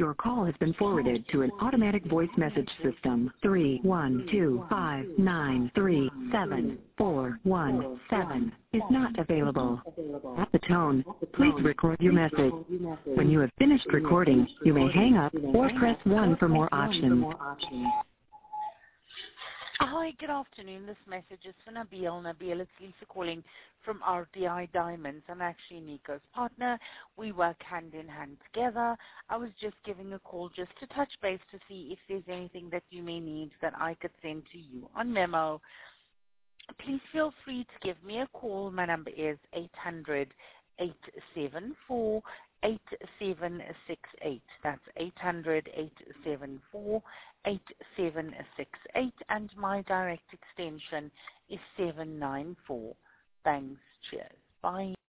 Your call has been forwarded to an automatic voice message system. 31259374117 is not available. At the tone, please record your message. When you have finished recording, you may hang up or press 1 for more options. Hi, good afternoon. This message is for Nabil. Nabil, it's Lisa calling from RDI Diamonds. I'm actually Nico's partner. We work hand in hand together. I was just giving a call just to touch base to see if there's anything that you may need that I could send to you on memo. Please feel free to give me a call. My number is 800-874-8768. That's 800-874-8768, and my direct extension is 794. Thanks. Cheers. Bye.